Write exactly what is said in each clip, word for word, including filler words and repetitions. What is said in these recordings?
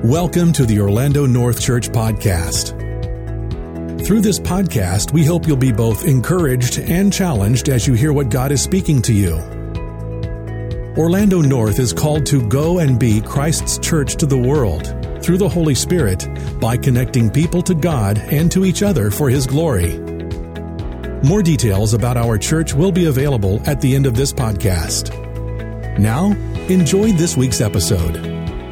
Welcome to the Orlando North Church Podcast. Through this podcast, we hope you'll be both encouraged and challenged as you hear what God is speaking to you. Orlando North is called to go and be Christ's church to the world through the Holy Spirit by connecting people to God and to each other for His glory. More details about our church will be available at the end of this podcast. Now, enjoy this week's episode.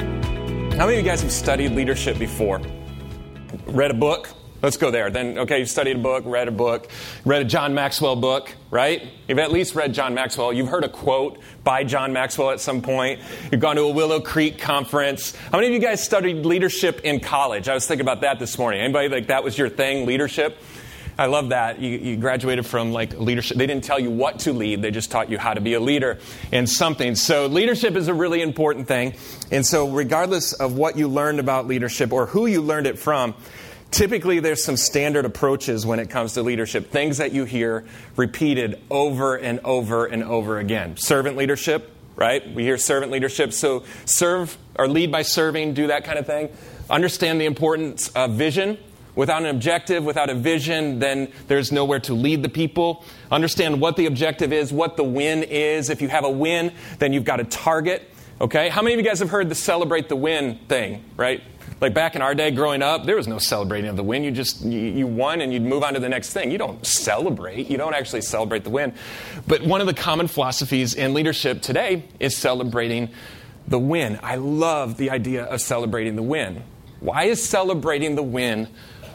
How many of you guys have studied leadership before? Read a book? Let's go there. Then, okay, you've studied a book, read a book, read a John Maxwell book, right? You've at least read John Maxwell. You've heard a quote by John Maxwell at some point. You've gone to a Willow Creek conference. How many of you guys studied leadership in college? I was thinking about that this morning. Anybody like that was your thing, leadership? I love that. You, you graduated from like leadership. They didn't tell you what to lead. They just taught you how to be a leader in something. So leadership is a really important thing. And so regardless of what you learned about leadership or who you learned it from, typically there's some standard approaches when it comes to leadership. Things that you hear repeated over and over and over again. Servant leadership, right? We hear servant leadership. So serve or lead by serving, do that kind of thing. Understand the importance of vision. Without an objective, without a vision, then there's nowhere to lead the people. Understand what the objective is, what the win is. If you have a win, then you've got a target. Okay? How many of you guys have heard the celebrate the win thing, right? Like back in our day growing up, there was no celebrating of the win. You just, you, you won and you'd move on to the next thing. You don't celebrate. You don't actually celebrate the win. But one of the common philosophies in leadership today is celebrating the win. I love the idea of celebrating the win. Why is celebrating the win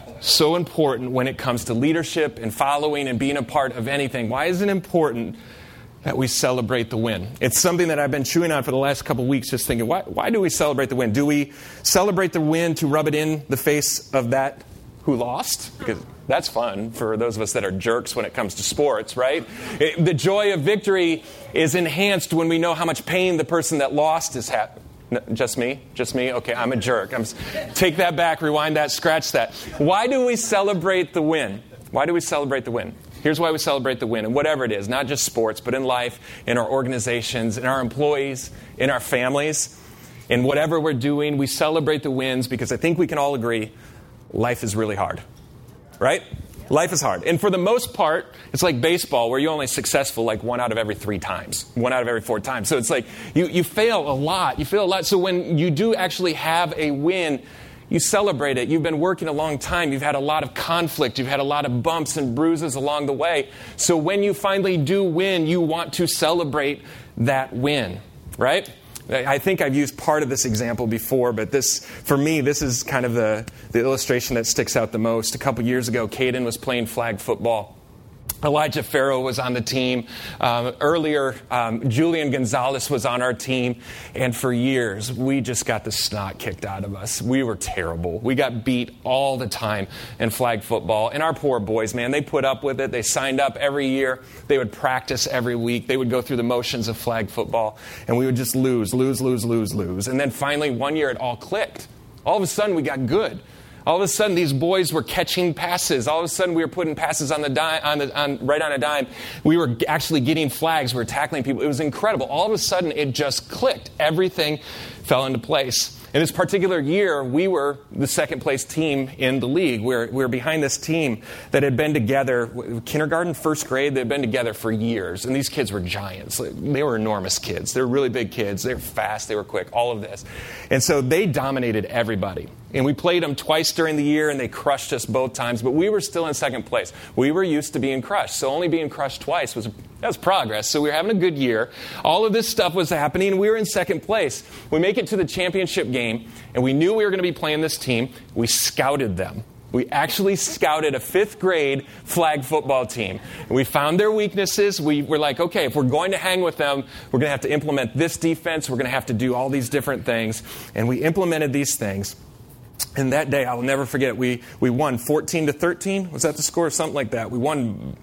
so important when it comes to leadership and following and being a part of anything? Why is it important that we celebrate the win? It's something that I've been chewing on for the last couple of weeks, just thinking, why, why do we celebrate the win? Do we celebrate the win to rub it in the face of that who lost? Because that's fun for those of us that are jerks when it comes to sports, right? It, the joy of victory is enhanced when we know how much pain the person that lost is having. No, just me? Just me? Okay, I'm a jerk. I'm, take that back, rewind that, scratch that. Why do we celebrate the win? Why do we celebrate the win? Here's why we celebrate the win, and whatever it is, not just sports, but in life, in our organizations, in our employees, in our families, in whatever we're doing, we celebrate the wins because I think we can all agree life is really hard, right? Life is hard. And for the most part, it's like baseball where you're only successful like one out of every three times, one out of every four times. So it's like you, you fail a lot. You fail a lot. So when you do actually have a win, you celebrate it. You've been working a long time. You've had a lot of conflict. You've had a lot of bumps and bruises along the way. So when you finally do win, you want to celebrate that win, right? I think I've used part of this example before, but this, for me, this is kind of the, the illustration that sticks out the most. A couple years ago, Caden was playing flag football. Elijah Farrow was on the team. Um, earlier, um, Julian Gonzalez was on our team. And for years, we just got the snot kicked out of us. We were terrible. We got beat all the time in flag football. And our poor boys, man, they put up with it. They signed up every year. They would practice every week. They would go through the motions of flag football. And we would just lose, lose, lose, lose, lose. And then finally, one year, it all clicked. All of a sudden, we got good. All of a sudden, these boys were catching passes. All of a sudden, we were putting passes on the dime, on the on, right on a dime. We were actually getting flags. We were tackling people. It was incredible. All of a sudden, it just clicked. Everything fell into place. In this particular year, we were the second place team in the league. We were, we were behind this team that had been together, kindergarten, first grade, they'd been together for years. And these kids were giants. They were enormous kids. They were really big kids. They were fast. They were quick. All of this. And so they dominated everybody. And we played them twice during the year, and they crushed us both times. But we were still in second place. We were used to being crushed. So only being crushed twice was that was progress. So we were having a good year. All of this stuff was happening, and we were in second place. We make it to the championship game, and we knew we were going to be playing this team. We scouted them. We actually scouted a fifth grade flag football team. And we found their weaknesses. We were like, okay, if we're going to hang with them, we're going to have to implement this defense. We're going to have to do all these different things. And we implemented these things. And that day, I will never forget, we, we won fourteen to thirteen. Was that the score? Something like that. We won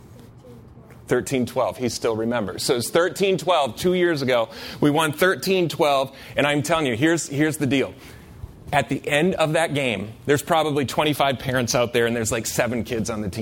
thirteen twelve. He still remembers. So it's thirteen twelve, two years ago. We won thirteen twelve. And I'm telling you, here's, here's the deal. At the end of that game, there's probably twenty-five parents out there, and there's like seven kids on the team.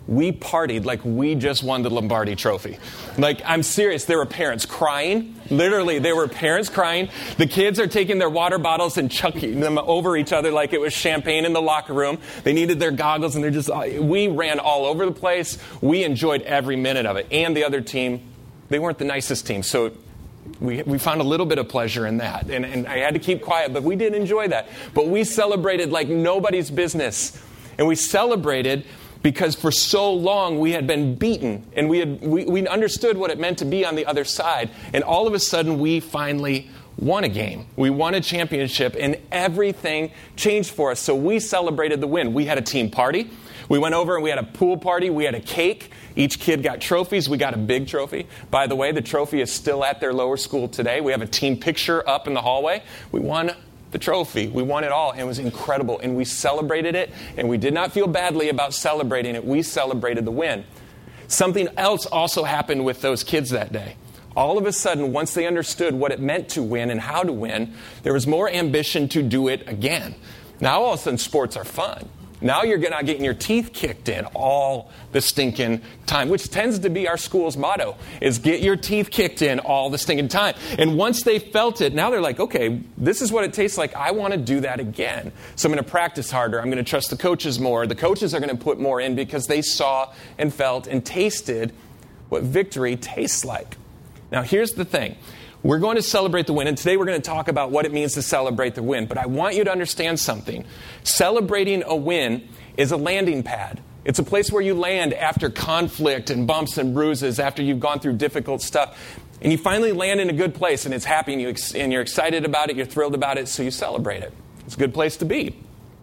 we partied like we just won the Lombardi trophy. Like, I'm serious. There were parents crying. Literally, there were parents crying. The kids are taking their water bottles and chucking them over each other like it was champagne in the locker room. They needed their goggles, and they're just, we ran all over the place. We enjoyed every minute of it. And the other team, they weren't the nicest team. So we we found a little bit of pleasure in that. And, and I had to keep quiet, but we did enjoy that. But we celebrated like nobody's business. And we celebrated because for so long we had been beaten, and we had we, we understood what it meant to be on the other side. And all of a sudden we finally won a game. We won a championship, and everything changed for us. So we celebrated the win. We had a team party. We went over and we had a pool party. We had a cake. Each kid got trophies. We got a big trophy. By the way, the trophy is still at their lower school today. We have a team picture up in the hallway. We won the trophy. We won it all, and it was incredible. And we celebrated it, and we did not feel badly about celebrating it. We celebrated the win. Something else also happened with those kids that day. All of a sudden, once they understood what it meant to win and how to win, there was more ambition to do it again. Now all of a sudden, sports are fun. Now you're not getting your teeth kicked in all the stinking time, which tends to be our school's motto, is get your teeth kicked in all the stinking time. And once they felt it, now they're like, okay, this is what it tastes like. I want to do that again. So I'm going to practice harder. I'm going to trust the coaches more. The coaches are going to put more in because they saw and felt and tasted what victory tastes like. Now, here's the thing. We're going to celebrate the win, and today we're going to talk about what it means to celebrate the win. But I want you to understand something. Celebrating a win is a landing pad. It's a place where you land after conflict and bumps and bruises, after you've gone through difficult stuff. And you finally land in a good place, and it's happy, and, you ex- and you're excited about it, you're thrilled about it, so you celebrate it. It's a good place to be.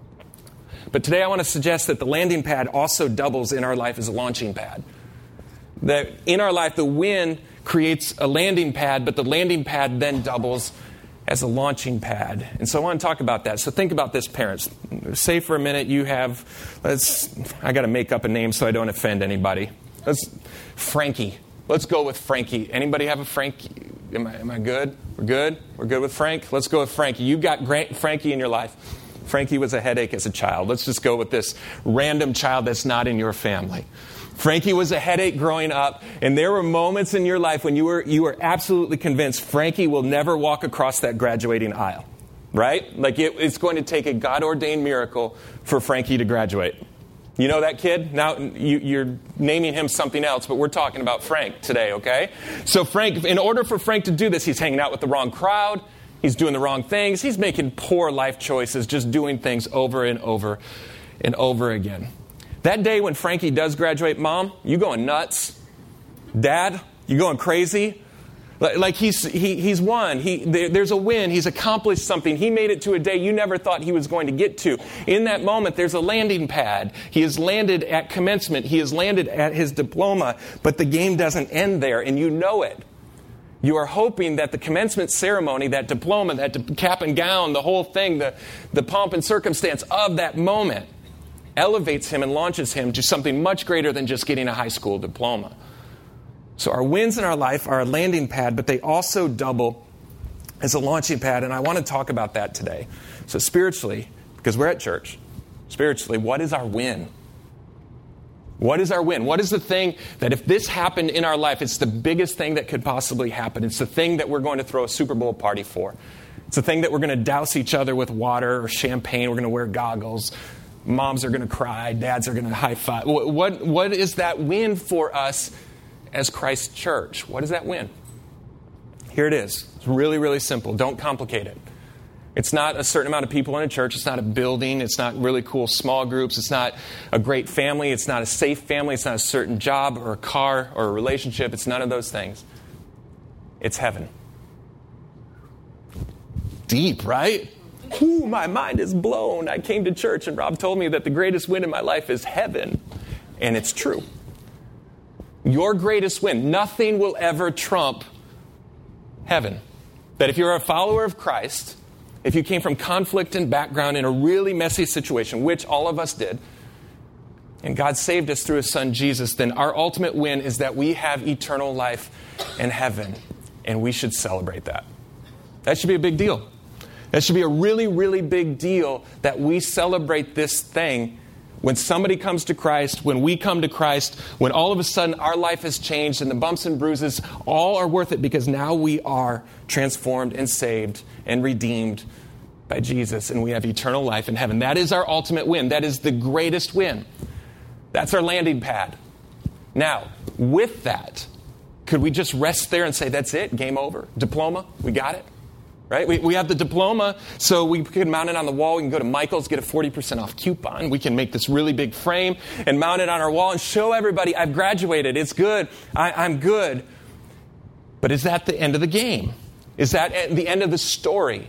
But today I want to suggest that the landing pad also doubles in our life as a launching pad. That in our life, the win creates a landing pad, but the landing pad then doubles as a launching pad. And so I want to talk about that. So think about this, parents. Say for a minute you have, let's, I got to make up a name so I don't offend anybody. Let's, Frankie. Let's go with Frankie. Anybody have a Frankie? Am I, am I good? We're good? We're good with Frank? Let's go with Frankie. You've got Grant, Frankie in your life. Frankie was a headache as a child. Let's just go with this random child that's not in your family. Frankie was a headache growing up, and there were moments in your life when you were you were absolutely convinced Frankie will never walk across that graduating aisle, right? Like it, it's going to take a God-ordained miracle for Frankie to graduate. You know that kid? Now you, you're naming him something else, but we're talking about Frank today, okay? So Frank, in order for Frank to do this, he's hanging out with the wrong crowd. He's doing the wrong things. He's making poor life choices, just doing things over and over and over again. That day when Frankie does graduate, Mom, you going nuts? Dad, you going crazy? Like, like he's he, he's won. He, there, there's a win. He's accomplished something. He made it to a day you never thought he was going to get to. In that moment, there's a landing pad. He has landed at commencement. He has landed at his diploma, but the game doesn't end there, and you know it. You are hoping that the commencement ceremony, that diploma, that cap and gown, the whole thing, the, the pomp and circumstance of that moment elevates him and launches him to something much greater than just getting a high school diploma. So our wins in our life are a landing pad, but they also double as a launching pad, and I want to talk about that today. So spiritually, because we're at church, spiritually, what is our win? What is our win? What is the thing that if this happened in our life, it's the biggest thing that could possibly happen. It's the thing that we're going to throw a Super Bowl party for. It's the thing that we're going to douse each other with water or champagne. We're going to wear goggles. Moms are going to cry. Dads are going to high five. What, what is that win for us as Christ Church? What is that win? Here it is. It's really, really simple. Don't complicate it. It's not a certain amount of people in a church. It's not a building. It's not really cool small groups. It's not a great family. It's not a safe family. It's not a certain job or a car or a relationship. It's none of those things. It's heaven. Deep, right? Ooh, my mind is blown. I came to church and Rob told me that the greatest win in my life is heaven. And it's true. Your greatest win. Nothing will ever trump heaven. That if you're a follower of Christ, if you came from conflict and background in a really messy situation, which all of us did, and God saved us through His Son Jesus, then our ultimate win is that we have eternal life in heaven. And we should celebrate that. That should be a big deal. That should be a really, really big deal that we celebrate this thing when somebody comes to Christ, when we come to Christ, when all of a sudden our life has changed and the bumps and bruises all are worth it because now we are transformed and saved and redeemed by Jesus and we have eternal life in heaven. That is our ultimate win. That is the greatest win. That's our landing pad. Now, with that, could we just rest there and say, that's it, game over, diploma, we got it? Right? We, we have the diploma, so we can mount it on the wall. We can go to Michael's, get a forty percent off coupon. We can make this really big frame and mount it on our wall and show everybody, I've graduated. It's good. I, I'm good. But is that the end of the game? Is that the end of the story?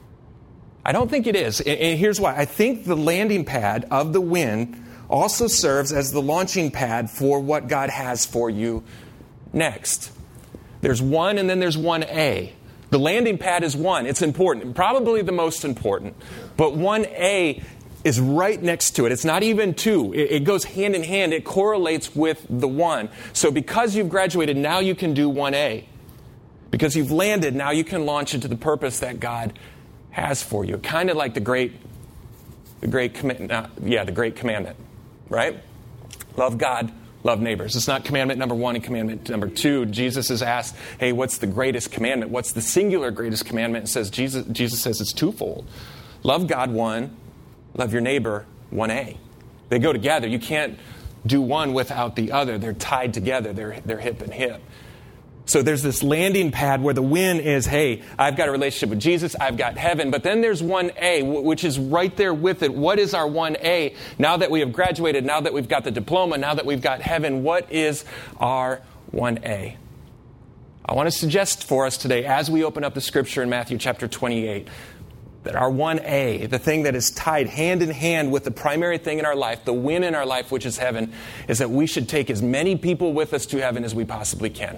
I don't think it is. And, and here's why. I think the landing pad of the win also serves as the launching pad for what God has for you next. There's one and then there's one A. The landing pad is one. It's important, probably the most important. But one A is right next to it. It's not even two. It, it goes hand in hand. It correlates with the one. So because you've graduated, now you can do one A. Because you've landed, now you can launch into the purpose that God has for you. Kind of like the great, the great, commi- uh, yeah, the great commandment, right? Love God. Love neighbors. It's not commandment number one and commandment number two. Jesus is asked, hey, what's the greatest commandment? What's the singular greatest commandment? It says Jesus, Jesus says it's twofold. Love God, one. Love your neighbor, one A. They go together. You can't do one without the other. They're tied together. They're, they're hip and hip. So there's this landing pad where the win is, hey, I've got a relationship with Jesus, I've got heaven. But then there's one A, which is right there with it. What is our one A? Now that we have graduated, now that we've got the diploma, now that we've got heaven, what is our one A? I want to suggest for us today, as we open up the scripture in Matthew chapter twenty-eight, that our one A, the thing that is tied hand in hand with the primary thing in our life, the win in our life, which is heaven, is that we should take as many people with us to heaven as we possibly can.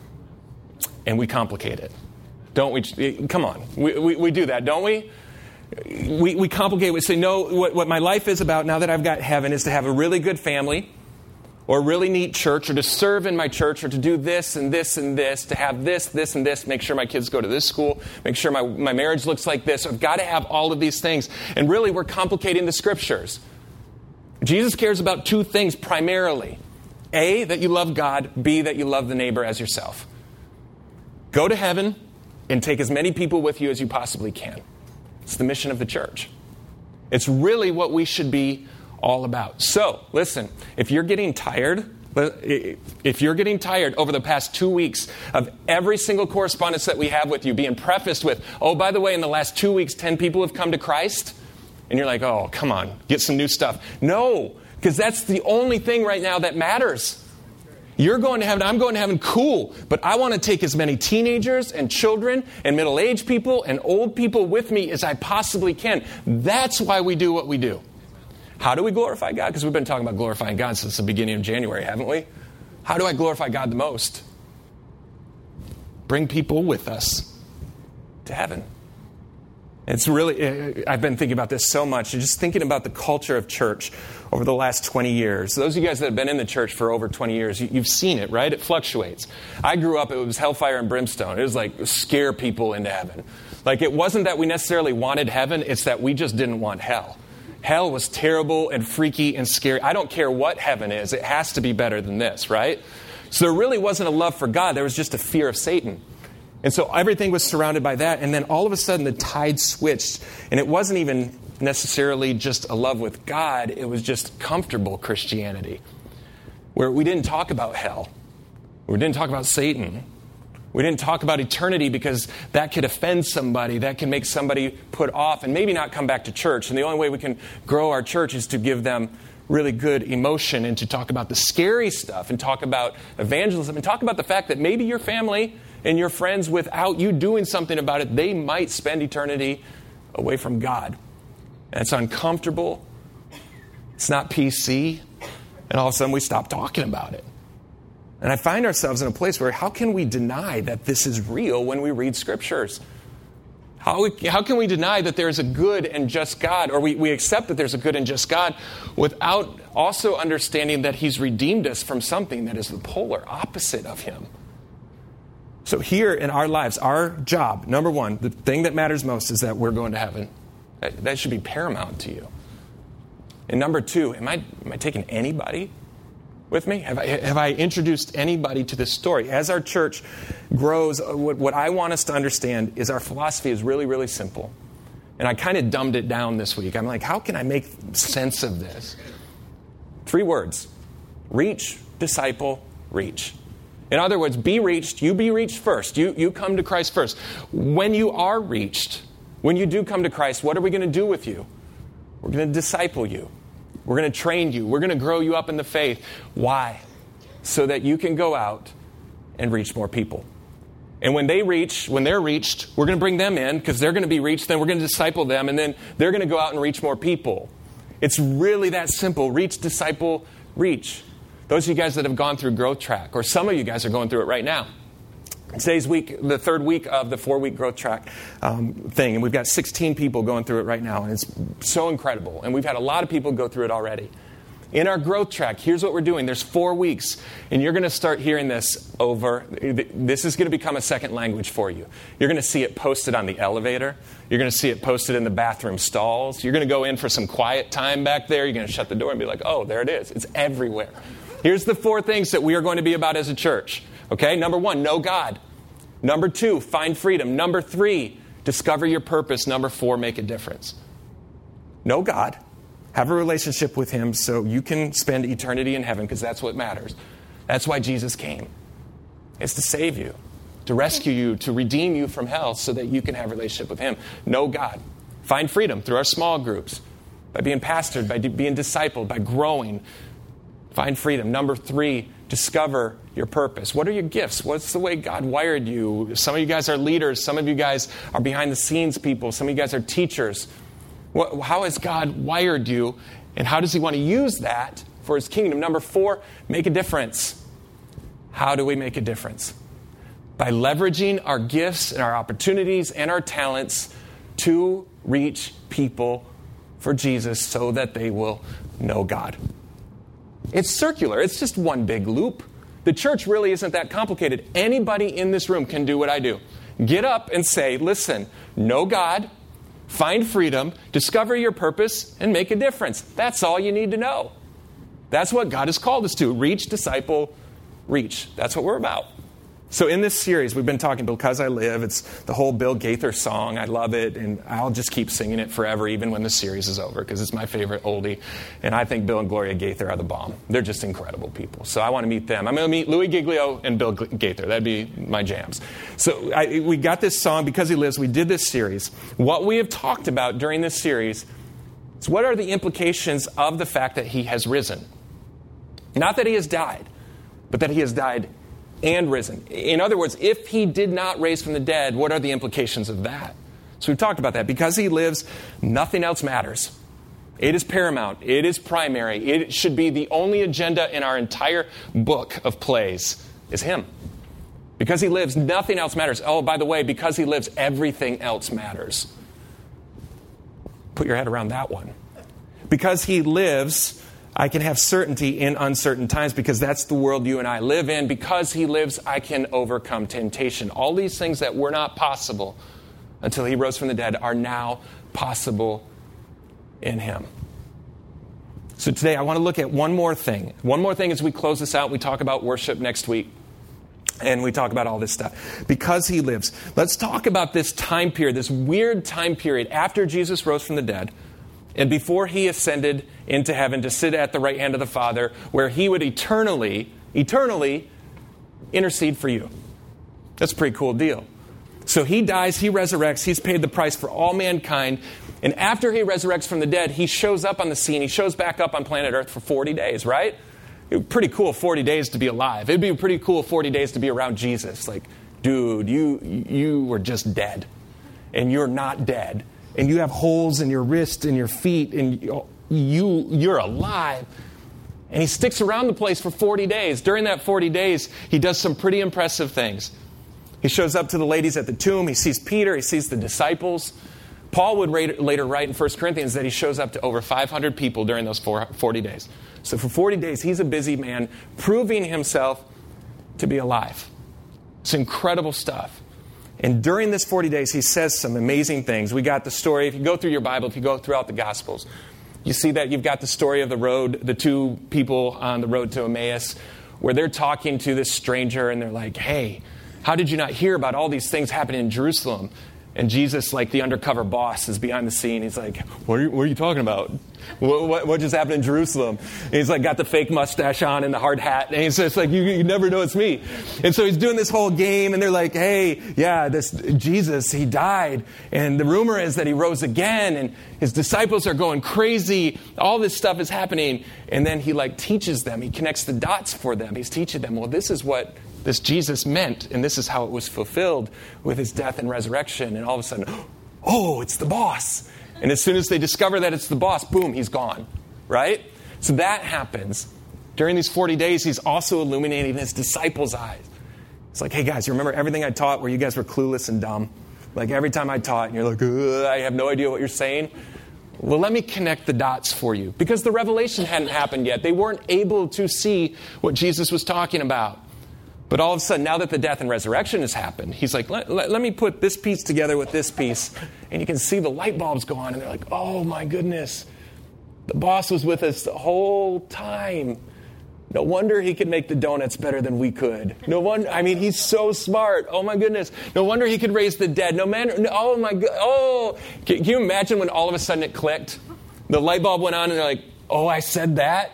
And we complicate it. Don't we? Come on. We, we, we do that, don't we? We, we complicate. We say, no, what, what my life is about now that I've got heaven is to have a really good family or a really neat church or to serve in my church or to do this and this and this, to have this, this and this, make sure my kids go to this school, make sure my, my marriage looks like this. I've got to have all of these things. And really, we're complicating the scriptures. Jesus cares about two things primarily. A, that you love God. B, that you love the neighbor as yourself. Go to heaven and take as many people with you as you possibly can. It's the mission of the church. It's really what we should be all about. So, listen, if you're getting tired, if you're getting tired over the past two weeks of every single correspondence that we have with you being prefaced with, oh, by the way, in the last two weeks, ten people have come to Christ, and you're like, oh, come on, get some new stuff. No, because that's the only thing right now that matters. You're going to heaven, I'm going to heaven, cool. But I want to take as many teenagers and children and middle-aged people and old people with me as I possibly can. That's why we do what we do. How do we glorify God? Because we've been talking about glorifying God since the beginning of January, haven't we? How do I glorify God the most? Bring people with us to heaven. It's really, I've been thinking about this so much, just thinking about the culture of church over the last twenty years. Those of you guys that have been in the church for over twenty years, you've seen it, right? It fluctuates. I grew up, it was hellfire and brimstone. It was like scare people into heaven. Like it wasn't that we necessarily wanted heaven, it's that we just didn't want hell. Hell was terrible and freaky and scary. I don't care what heaven is, it has to be better than this, right? So there really wasn't a love for God, there was just a fear of Satan. And so everything was surrounded by that. And then all of a sudden the tide switched. And it wasn't even necessarily just a love with God. It was just comfortable Christianity. Where we didn't talk about hell. We didn't talk about Satan. We didn't talk about eternity because that could offend somebody. That can make somebody put off and maybe not come back to church. And the only way we can grow our church is to give them really good emotion and to talk about the scary stuff and talk about evangelism and talk about the fact that maybe your family and your friends, without you doing something about it, they might spend eternity away from God. And it's uncomfortable. It's not P C. And all of a sudden we stop talking about it. And I find ourselves in a place where how can we deny that this is real when we read scriptures? How, we, how can we deny that there's a good and just God, or we, we accept that there's a good and just God without also understanding that he's redeemed us from something that is the polar opposite of him? So here in our lives, our job, number one, the thing that matters most is that we're going to heaven. That, that should be paramount to you. And number two, am I, am I taking anybody with me? Have I, have I introduced anybody to this story? As our church grows, what, what I want us to understand is our philosophy is really, really simple. And I kind of dumbed it down this week. I'm like, how can I make sense of this? Three words. Reach, disciple, reach. In other words, be reached. You be reached first. You, you come to Christ first. When you are reached, when you do come to Christ, what are we going to do with you? We're going to disciple you. We're going to train you. We're going to grow you up in the faith. Why? So that you can go out and reach more people. And when they reach, when they're reached, we're going to bring them in because they're going to be reached. Then we're going to disciple them. And then they're going to go out and reach more people. It's really that simple. Reach, disciple, reach. Those of you guys that have gone through Growth Track, or some of you guys are going through it right now. Today's week, the third week of the four-week Growth Track um, thing. And we've got sixteen people going through it right now. And it's so incredible. And we've had a lot of people go through it already. In our Growth Track, here's what we're doing. There's four weeks. And you're going to start hearing this over. This is going to become a second language for you. You're going to see it posted on the elevator. You're going to see it posted in the bathroom stalls. You're going to go in for some quiet time back there. You're going to shut the door and be like, oh, there it is. It's everywhere. Here's the four things that we are going to be about as a church. Okay, number one, know God. Number two, find freedom. Number three, discover your purpose. Number four, make a difference. Know God. Have a relationship with Him so you can spend eternity in heaven because that's what matters. That's why Jesus came. It's to save you, to rescue you, to redeem you from hell so that you can have a relationship with Him. Know God. Find freedom through our small groups, by being pastored, by being discipled, by growing. Find freedom. Number three, discover your purpose. What are your gifts? What's the way God wired you? Some of you guys are leaders. Some of you guys are behind the scenes people. Some of you guys are teachers. What, how has God wired you? And how does He want to use that for His kingdom? Number four, make a difference. How do we make a difference? By leveraging our gifts and our opportunities and our talents to reach people for Jesus so that they will know God. It's circular. It's just one big loop. The church really isn't that complicated. Anybody in this room can do what I do. Get up and say, listen, know God, find freedom, discover your purpose, and make a difference. That's all you need to know. That's what God has called us to. Reach, disciple, reach. That's what we're about. So in this series, we've been talking Because I Live. It's the whole Bill Gaither song. I love it, and I'll just keep singing it forever, even when the series is over, because it's my favorite oldie. And I think Bill and Gloria Gaither are the bomb. They're just incredible people. So I want to meet them. I'm going to meet Louis Giglio and Bill Gaither. That'd be my jams. So I, we got this song, Because He Lives. We did this series. What we have talked about during this series is what are the implications of the fact that He has risen. Not that He has died, but that He has died and risen. In other words, if He did not raise from the dead, what are the implications of that? So we've talked about that. Because He lives, nothing else matters. It is paramount. It is primary. It should be the only agenda in our entire book of plays is Him. Because He lives, nothing else matters. Oh, by the way, because He lives, everything else matters. Put your head around that one. Because He lives, I can have certainty in uncertain times because that's the world you and I live in. Because He lives, I can overcome temptation. All these things that were not possible until He rose from the dead are now possible in Him. So today I want to look at one more thing. One more thing as we close this out. We talk about worship next week. And we talk about all this stuff. Because He lives. Let's talk about this time period, this weird time period after Jesus rose from the dead. And before He ascended into heaven to sit at the right hand of the Father, where He would eternally, eternally intercede for you. That's a pretty cool deal. So He dies, He resurrects, He's paid the price for all mankind. And after He resurrects from the dead, He shows up on the scene. He shows back up on planet Earth for forty days, right? It would be pretty cool forty days to be alive. It'd be pretty cool forty days to be around Jesus. Like, dude, you you were just dead. And you're not dead. And you have holes in your wrist and your feet, and you, you're alive. And He sticks around the place for forty days. During that forty days, He does some pretty impressive things. He shows up to the ladies at the tomb. He sees Peter. He sees the disciples. Paul would later write in First Corinthians that he shows up to over five hundred people during those forty days. So for forty days, He's a busy man, proving Himself to be alive. It's incredible stuff. And during this forty days, He says some amazing things. We got the story. If you go through your Bible, if you go throughout the Gospels, You see that you've got the story of the road, the two people on the road to Emmaus, where they're talking to this stranger and they're like, hey, how did you not hear about all these things happening in Jerusalem? And Jesus, like the undercover boss, is behind the scene. He's like, what are you, what are you talking about? What, what, what just happened in Jerusalem? And he's like got the fake mustache on and the hard hat. And he's just like, you, you never know it's me. And so he's doing this whole game. And they're like, hey, yeah, this Jesus, he died. And the rumor is that he rose again. And his disciples are going crazy. All this stuff is happening. And then he like teaches them. He connects the dots for them. He's teaching them, well, this is what this Jesus meant, and this is how it was fulfilled with his death and resurrection. And all of a sudden, oh, it's the boss. And as soon as they discover that it's the boss, boom, he's gone, right? So that happens. During these forty days, he's also illuminating his disciples' eyes. It's like, hey, guys, you remember everything I taught where you guys were clueless and dumb? Like every time I taught, and you're like, I have no idea what you're saying. Well, let me connect the dots for you. Because the revelation hadn't happened yet. They weren't able to see what Jesus was talking about. But all of a sudden, now that the death and resurrection has happened, he's like, let, let, let me put this piece together with this piece. And you can see the light bulbs go on. And they're like, oh, my goodness. The boss was with us the whole time. No wonder he could make the donuts better than we could. No wonder. I mean, he's so smart. Oh, my goodness. No wonder he could raise the dead. No man. No, oh, my God. Oh, can, can you imagine when all of a sudden it clicked? The light bulb went on and they're like, oh, I said that?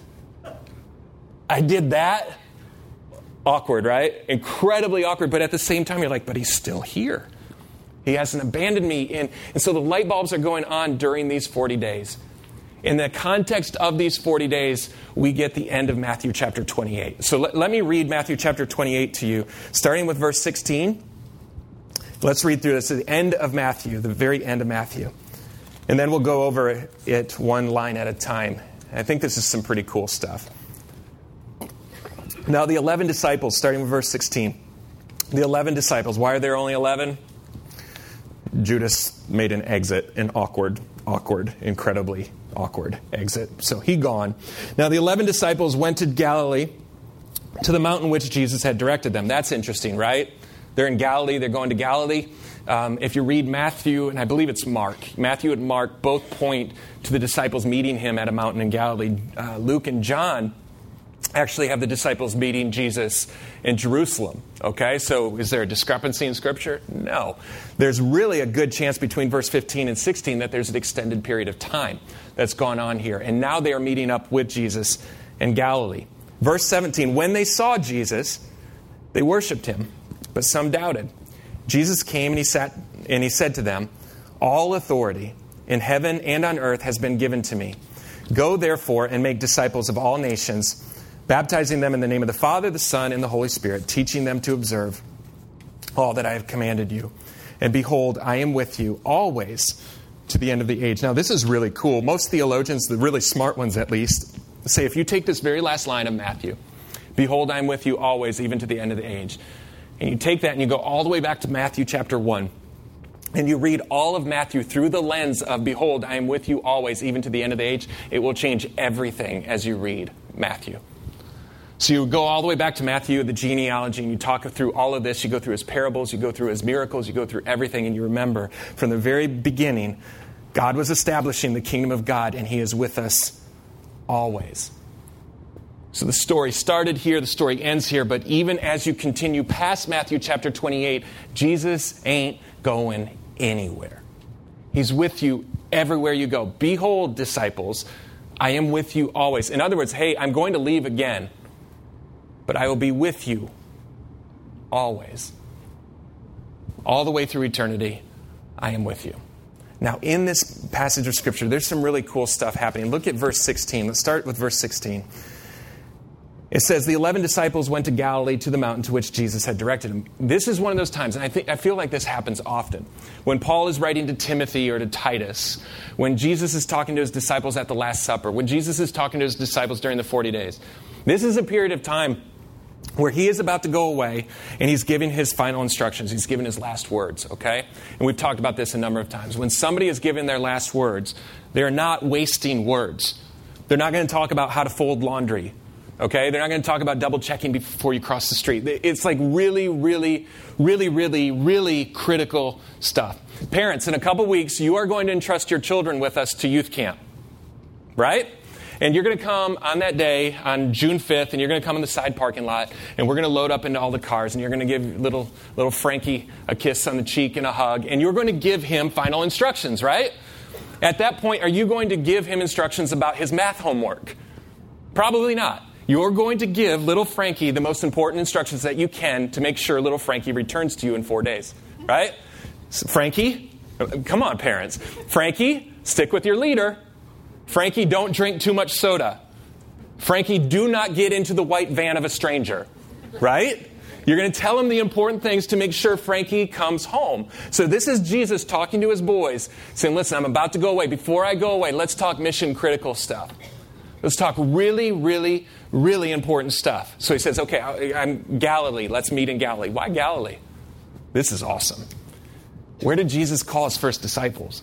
I did that? Awkward, right? Incredibly awkward. But at the same time, you're like, but he's still here. He hasn't abandoned me. And, and so the light bulbs are going on during these forty days. In the context of these forty days, we get the end of Matthew chapter twenty-eight. So let, let me read Matthew chapter twenty-eight to you, starting with verse sixteen. Let's read through this at the end of Matthew, the very end of Matthew. And then we'll go over it one line at a time. I think this is some pretty cool stuff. Now the eleven disciples, starting with verse sixteen. The eleven disciples. Why are there only eleven? Judas made an exit, an awkward, awkward, incredibly awkward exit. So he gone. Now the eleven disciples went to Galilee, to the mountain which Jesus had directed them. That's interesting, right? They're in Galilee. They're going to Galilee. Um, if you read Matthew, and I believe it's Mark, Matthew and Mark both point to the disciples meeting him at a mountain in Galilee. Uh, Luke and John actually have the disciples meeting Jesus in Jerusalem. Okay, so is there a discrepancy in Scripture? No. There's really a good chance between verse fifteen and sixteen that there's an extended period of time that's gone on here. And now they are meeting up with Jesus in Galilee. Verse seventeen, when they saw Jesus, they worshipped him, but some doubted. Jesus came and he sat and he said to them, all authority in heaven and on earth has been given to me. Go therefore and make disciples of all nations, baptizing them in the name of the Father, the Son, and the Holy Spirit, teaching them to observe all that I have commanded you. And behold, I am with you always to the end of the age. Now, this is really cool. Most theologians, the really smart ones at least, say if you take this very last line of Matthew, behold, I am with you always, even to the end of the age. And you take that and you go all the way back to Matthew chapter one. And you read all of Matthew through the lens of, behold, I am with you always, even to the end of the age. It will change everything as you read Matthew. So you go all the way back to Matthew, the genealogy, and you talk through all of this. You go through his parables, you go through his miracles, you go through everything, and you remember from the very beginning, God was establishing the kingdom of God, and he is with us always. So the story started here, the story ends here, but even as you continue past Matthew chapter twenty-eight, Jesus ain't going anywhere. He's with you everywhere you go. Behold, disciples, I am with you always. In other words, hey, I'm going to leave again, but I will be with you always. All the way through eternity, I am with you. Now, in this passage of Scripture, there's some really cool stuff happening. Look at verse sixteen. Let's start with verse sixteen. It says, the eleven disciples went to Galilee to the mountain to which Jesus had directed them. This is one of those times, and I think I feel like this happens often. When Paul is writing to Timothy or to Titus, when Jesus is talking to his disciples at the Last Supper, when Jesus is talking to his disciples during the forty days. This is a period of time where he is about to go away and he's giving his final instructions. He's giving his last words, okay? And we've talked about this a number of times. When somebody is giving their last words, they're not wasting words. They're not going to talk about how to fold laundry. Okay, they're not going to talk about double checking before you cross the street. It's like really, really, really, really, really critical stuff. Parents, in a couple weeks, you are going to entrust your children with us to youth camp. right? And you're going to come on that day, on June fifth, and you're going to come in the side parking lot, and we're going to load up into all the cars, and you're going to give little little Frankie a kiss on the cheek and a hug, and you're going to give him final instructions, right? At that point, are you going to give him instructions about his math homework? Probably not. You're going to give little Frankie the most important instructions that you can to make sure little Frankie returns to you in four days, right? So Frankie, come on, parents. Frankie, stick with your leader. Frankie, don't drink too much soda. Frankie, do not get into the white van of a stranger, right? You're going to tell him the important things to make sure Frankie comes home. So this is Jesus talking to his boys, saying, listen, I'm about to go away. Before I go away, let's talk mission critical stuff. Let's talk really, really, really important stuff. So he says, okay, I'm Galilee. Let's meet in Galilee. Why Galilee? This is awesome. Where did Jesus call his first disciples?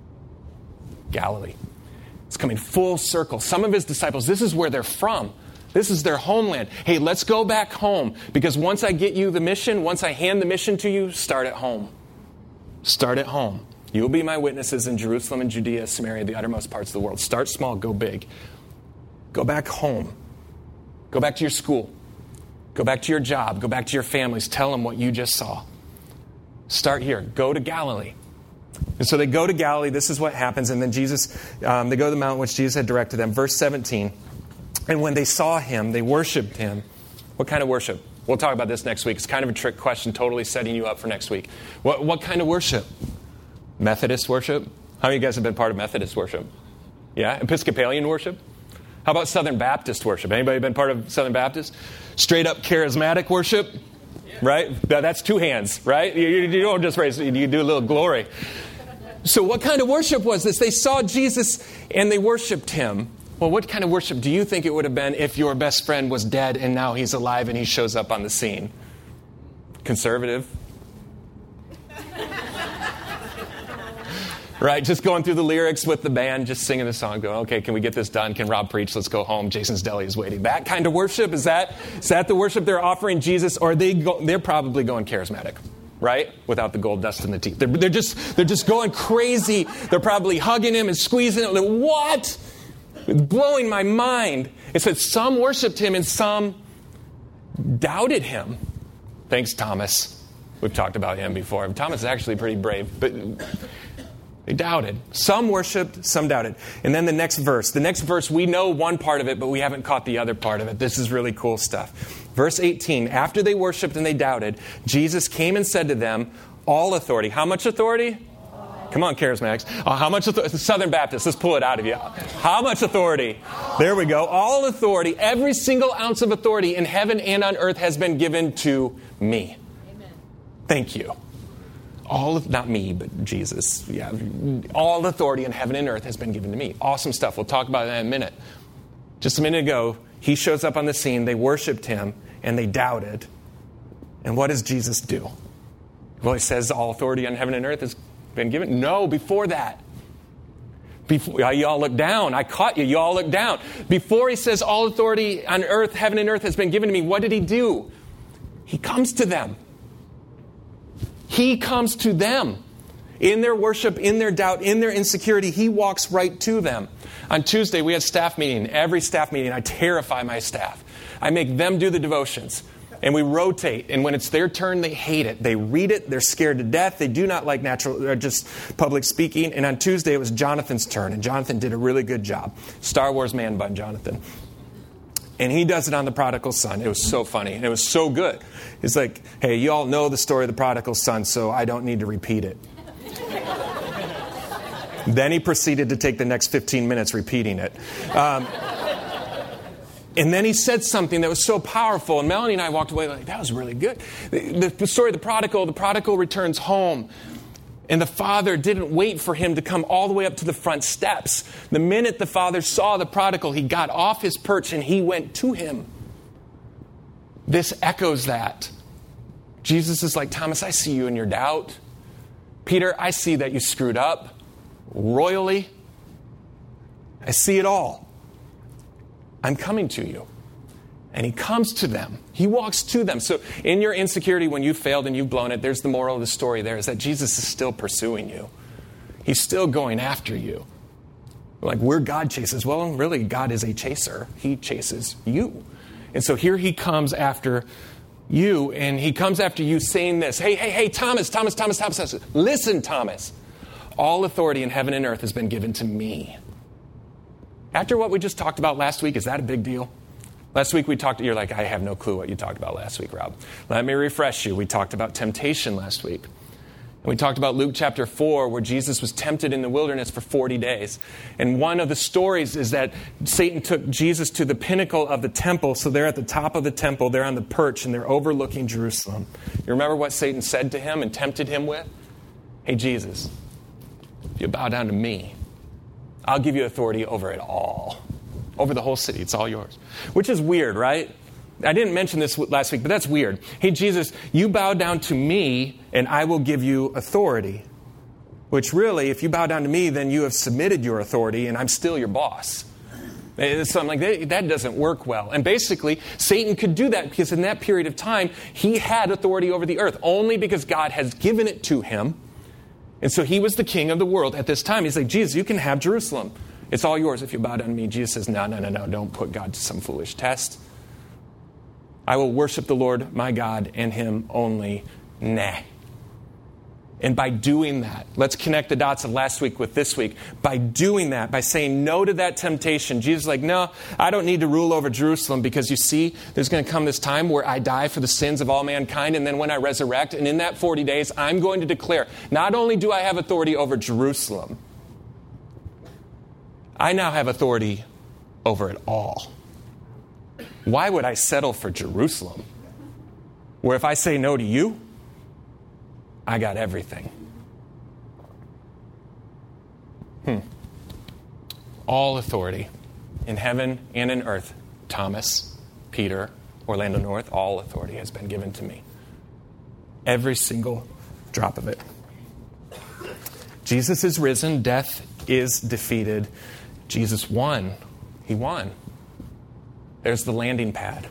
Galilee. It's coming full circle. Some of his disciples, this is where they're from. This is their homeland. Hey, let's go back home. Because once I get you the mission, once I hand the mission to you, start at home. Start at home. You will be my witnesses in Jerusalem and Judea, Samaria, the uttermost parts of the world. Start small, go big. Go back home. Go back to your school. Go back to your job. Go back to your families. Tell them what you just saw. Start here. Go to Galilee. And so they go to Galilee. This is what happens. And then Jesus, um, they go to the mountain which Jesus had directed them. Verse seventeen. And when they saw him, they worshiped him. What kind of worship? We'll talk about this next week. It's kind of a trick question, totally setting you up for next week. What, what kind of worship? Methodist worship? How many of you guys have been part of Methodist worship? Yeah? Episcopalian worship? How about Southern Baptist worship? Anybody been part of Southern Baptist? Straight up charismatic worship? Right? That's two hands, right? You, you don't just raise, you do a little glory. So what kind of worship was this? They saw Jesus and they worshiped him. Well, what kind of worship do you think it would have been if your best friend was dead and now he's alive and he shows up on the scene? Conservative? Right? Just going through the lyrics with the band, just singing the song, going, okay, can we get this done? Can Rob preach? Let's go home. Jason's Deli is waiting. That kind of worship, is that is that the worship they're offering Jesus? Or are they go, they're probably going charismatic, right? Without the gold dust in the teeth. They're, they're just they're just going crazy. They're probably hugging him and squeezing him. Like, what? It's blowing my mind. It says some worshiped him and some doubted him. Thanks, Thomas. We've talked about him before. Thomas is actually pretty brave, but they doubted. Some worshiped, some doubted. And then the next verse. The next verse, we know one part of it, but we haven't caught the other part of it. This is really cool stuff. Verse eighteen, after they worshiped and they doubted, Jesus came and said to them, all authority. How much authority? Come on, charismatics. Uh, how much authority? Southern Baptists, let's pull it out of you. How much authority? There we go. All authority, every single ounce of authority in heaven and on earth has been given to me. Amen. Thank you. All of, not me, but Jesus. Yeah, all authority in heaven and earth has been given to me. Awesome stuff. We'll talk about that in a minute. Just a minute ago, he shows up on the scene. They worshiped him and they doubted. And what does Jesus do? Well, he says all authority on heaven and earth has been given. No, before that. Before, you all look down. I caught you. You all look down. Before he says all authority on earth, heaven and earth has been given to me, what did he do? He comes to them. He comes to them. In their worship, in their doubt, in their insecurity, he walks right to them. On Tuesday, we had staff meeting. Every staff meeting, I terrify my staff. I make them do the devotions. And we rotate. And when it's their turn, they hate it. They read it. They're scared to death. They do not like natural, or just public speaking. And on Tuesday, it was Jonathan's turn. And Jonathan did a really good job. Star Wars man bun, Jonathan. And he does it on the prodigal son. It was so funny. And it was so good. It's like, hey, you all know the story of the prodigal son, so I don't need to repeat it. Then he proceeded to take the next fifteen minutes repeating it. Um, and then he said something that was so powerful. And Melanie and I walked away like, that was really good. The, the story of the prodigal, the prodigal returns home. And the father didn't wait for him to come all the way up to the front steps. The minute the father saw the prodigal, he got off his perch and he went to him. This echoes that. Jesus is like, Thomas, I see you in your doubt. Peter, I see that you screwed up royally. I see it all. I'm coming to you. And he comes to them. He walks to them. So in your insecurity, when you've failed and you've blown it, there's the moral of the story there is that Jesus is still pursuing you. He's still going after you. Like, we're God chasers. Well, really, God is a chaser. He chases you. And so here he comes after you, and he comes after you saying this. Hey, hey, hey, Thomas, Thomas, Thomas, Thomas, Thomas. Listen, Thomas. All authority in heaven and earth has been given to me. After what we just talked about last week, is that a big deal? Last week we talked, you're like, I have no clue what you talked about last week, Rob. Let me refresh you. We talked about temptation last week. And we talked about Luke chapter four, where Jesus was tempted in the wilderness for forty days. And one of the stories is that Satan took Jesus to the pinnacle of the temple. So they're at the top of the temple. They're on the perch, and they're overlooking Jerusalem. You remember what Satan said to him and tempted him with? Hey, Jesus, if you bow down to me, I'll give you authority over it all. Over the whole city. It's all yours. Which is weird, right? I didn't mention this last week, but that's weird. Hey, Jesus, you bow down to me, and I will give you authority. Which really, if you bow down to me, then you have submitted your authority, and I'm still your boss. So I'm like, that, that doesn't work well. And basically, Satan could do that because in that period of time, he had authority over the earth, only because God has given it to him. And so he was the king of the world at this time. He's like, Jesus, you can have Jerusalem. It's all yours if you bow down to me. Jesus says, no, no, no, no, don't put God to some foolish test. I will worship the Lord my God and him only. Nah. And by doing that, let's connect the dots of last week with this week. By doing that, by saying no to that temptation, Jesus is like, no, I don't need to rule over Jerusalem because you see, there's going to come this time where I die for the sins of all mankind, and then when I resurrect, and in that forty days, I'm going to declare, not only do I have authority over Jerusalem, I now have authority over it all. Why would I settle for Jerusalem? Where if I say no to you, I got everything. Hmm. All authority in heaven and in earth, Thomas, Peter, Orlando North, all authority has been given to me. Every single drop of it. Jesus is risen. Death is defeated. Jesus won. He won. There's the landing pad.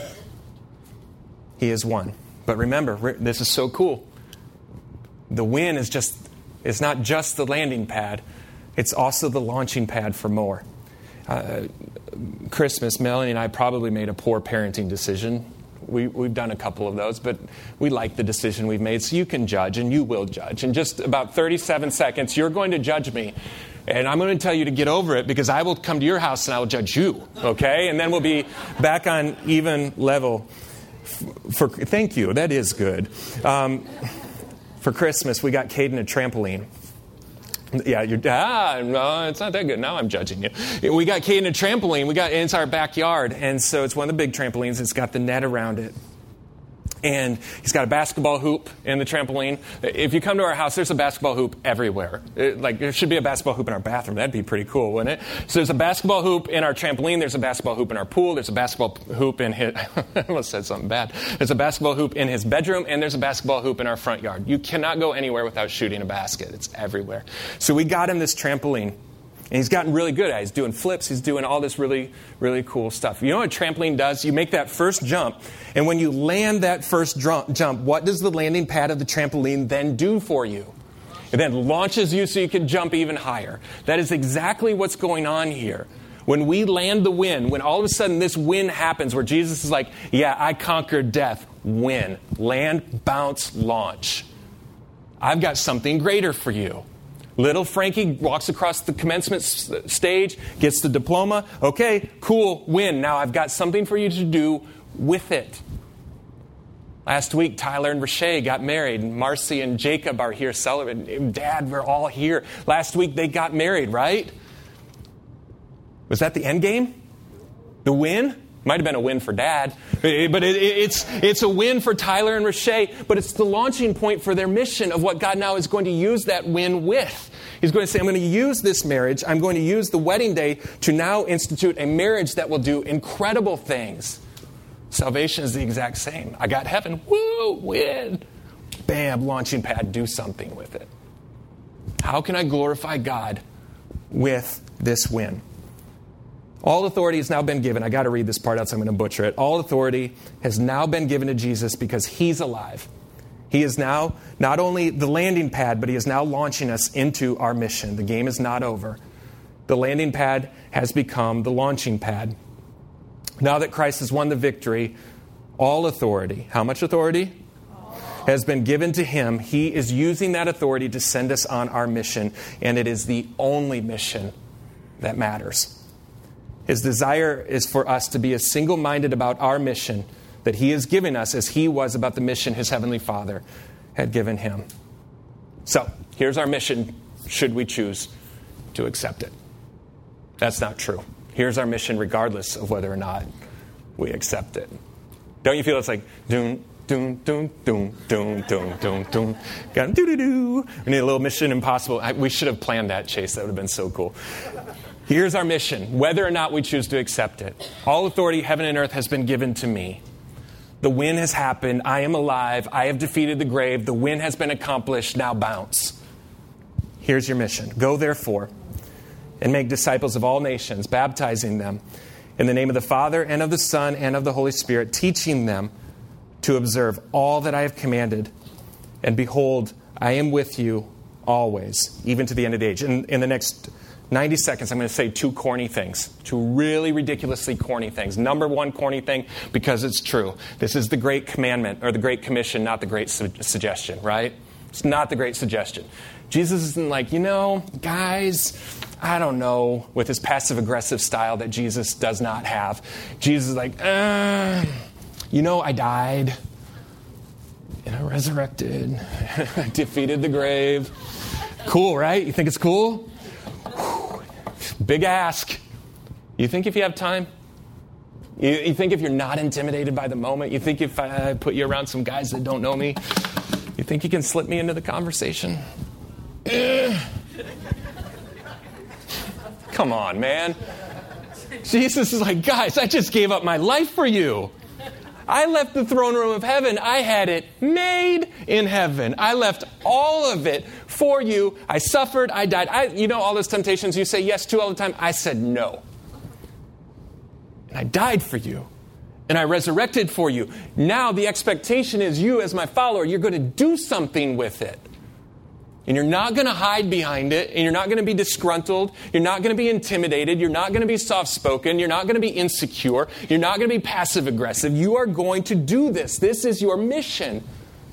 He has won. But remember, this is so cool. The win is just, it's not just the landing pad. It's also the launching pad for more. Uh, Christmas, Melanie and I probably made a poor parenting decision. We, we've done a couple of those, but we like the decision we've made. So you can judge, and you will judge. In just about thirty-seven seconds, you're going to judge me. And I'm going to tell you to get over it because I will come to your house and I will judge you, okay? And then we'll be back on even level. For thank you, that is good. Um, for Christmas, we got Caden a trampoline. Yeah, you're, ah, no, it's not that good. Now I'm judging you. We got Caden a trampoline. We got, and it's our backyard. And so it's one of the big trampolines. It's got the net around it. And he's got a basketball hoop in the trampoline. If you come to our house, there's a basketball hoop everywhere. It, like, there should be a basketball hoop in our bathroom. That'd be pretty cool, wouldn't it? So there's a basketball hoop in our trampoline. There's a basketball hoop in our pool. There's a basketball hoop in his... I almost said something bad. There's a basketball hoop in his bedroom, and there's a basketball hoop in our front yard. You cannot go anywhere without shooting a basket. It's everywhere. So we got him this trampoline. And he's gotten really good at it. He's doing flips. He's doing all this really, really cool stuff. You know what a trampoline does? You make that first jump. And when you land that first jump, what does the landing pad of the trampoline then do for you? It then launches you so you can jump even higher. That is exactly what's going on here. When we land the win, when all of a sudden this win happens where Jesus is like, yeah, I conquered death. Win. Land, bounce, launch. I've got something greater for you. Little Frankie walks across the commencement stage, gets the diploma. Okay, cool, win. Now I've got something for you to do with it. Last week, Tyler and Rashay got married. Marcy and Jacob are here celebrating. Dad, we're all here. Last week, they got married, right? Was that the end game? The win? Might have been a win for Dad. But it, it, it's, it's a win for Tyler and Rashay. But it's the launching point for their mission of what God now is going to use that win with. He's going to say, I'm going to use this marriage. I'm going to use the wedding day to now institute a marriage that will do incredible things. Salvation is the exact same. I got heaven. Woo, win. Bam, launching pad. Do something with it. How can I glorify God with this win? All authority has now been given. I got to read this part out, so I'm going to butcher it. All authority has now been given to Jesus because he's alive. He is now not only the landing pad, but he is now launching us into our mission. The game is not over. The landing pad has become the launching pad. Now that Christ has won the victory, all authority, how much authority? Has been given to him. He is using that authority to send us on our mission, and it is the only mission that matters. His desire is for us to be as single-minded about our mission that he is giving us as he was about the mission his heavenly Father had given him. So, here's our mission, should we choose to accept it. That's not true. Here's our mission regardless of whether or not we accept it. Don't you feel it's like, doom, doom, doom, doom, doom, doom, doom, doom. Got doo-doo-doo. We need a little Mission Impossible. I, we should have planned that, Chase. That would have been so cool. Here's our mission, whether or not we choose to accept it. All authority, heaven and earth, has been given to me. The win has happened. I am alive. I have defeated the grave. The win has been accomplished. Now bounce. Here's your mission. Go, therefore, and make disciples of all nations, baptizing them in the name of the Father and of the Son and of the Holy Spirit, teaching them to observe all that I have commanded. And behold, I am with you always, even to the end of the age. In, in the next ninety seconds, I'm going to say two corny things. Two really ridiculously corny things. Number one corny thing, because it's true. This is the Great Commandment, or the Great Commission, not the Great su- Suggestion, right? It's not the Great Suggestion. Jesus isn't like, you know, guys, I don't know, with his passive-aggressive style that Jesus does not have. Jesus is like, uh, you know, I died, and I resurrected, I defeated the grave. Cool, right? You think it's cool? Big ask. You think if you have time? You, you think if you're not intimidated by the moment? You think if I put you around some guys that don't know me, you think you can slip me into the conversation? Ugh. Come on, man. Jesus is like, guys, I just gave up my life for you. I left the throne room of heaven. I had it made in heaven. I left all of it for you. I suffered. I died. I, you know all those temptations you say yes to all the time? I said no. And I died for you. And I resurrected for you. Now the expectation is you as my follower, you're going to do something with it. And you're not going to hide behind it, and you're not going to be disgruntled, you're not going to be intimidated, you're not going to be soft-spoken, you're not going to be insecure, you're not going to be passive-aggressive. You are going to do this. This is your mission.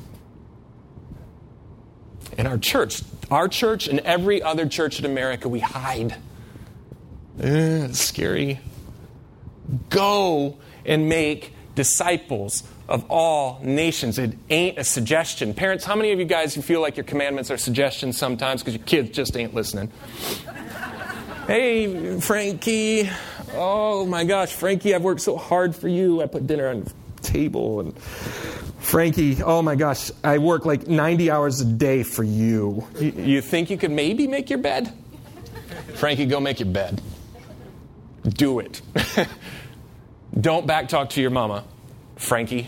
In our church, our church and every other church in America, we hide. Ugh, it's scary. Go and make disciples of all nations. It ain't a suggestion. Parents, how many of you guys you feel like your commandments are suggestions sometimes because your kids just ain't listening? Hey, Frankie. Oh, my gosh, Frankie, I've worked so hard for you. I put dinner on the table. And Frankie, oh, my gosh, I work like ninety hours a day for you. You, you think you could maybe make your bed? Frankie, go make your bed. Do it. Don't backtalk to your mama, Frankie.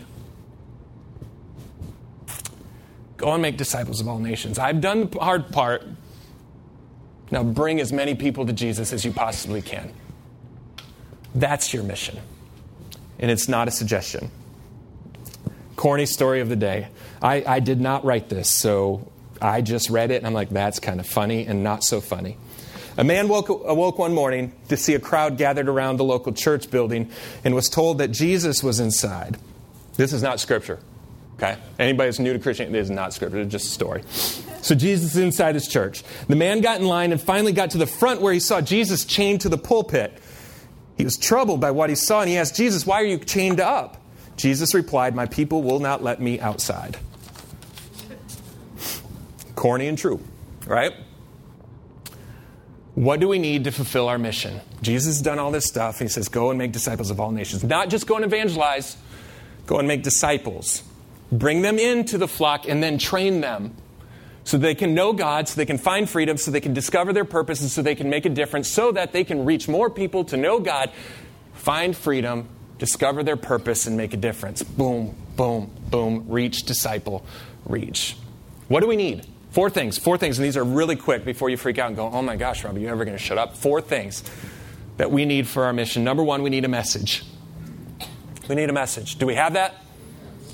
Go and make disciples of all nations. I've done the hard part. Now bring as many people to Jesus as you possibly can. That's your mission. And it's not a suggestion. Corny story of the day. I, I did not write this, so I just read it, and I'm like, that's kind of funny and not so funny. A man woke, awoke one morning to see a crowd gathered around the local church building and was told that Jesus was inside. This is not scripture. Okay? Anybody who's new to Christianity, this is not scripture. It's just a story. So Jesus is inside his church. The man got in line and finally got to the front where he saw Jesus chained to the pulpit. He was troubled by what he saw, and he asked Jesus, "Why are you chained up?" Jesus replied, "My people will not let me outside." Corny and true, right? What do we need to fulfill our mission? Jesus has done all this stuff. He says, go and make disciples of all nations. Not just go and evangelize. Go and make disciples. Bring them into the flock and then train them so they can know God, so they can find freedom, so they can discover their purpose, and so they can make a difference, so that they can reach more people to know God, find freedom, discover their purpose, and make a difference. Boom, boom, boom. Reach, disciple, reach. What do we need? Four things. Four things. And these are really quick before you freak out and go, oh my gosh, Rob, are you ever going to shut up? Four things that we need for our mission. Number one, we need a message. We need a message. Do we have that?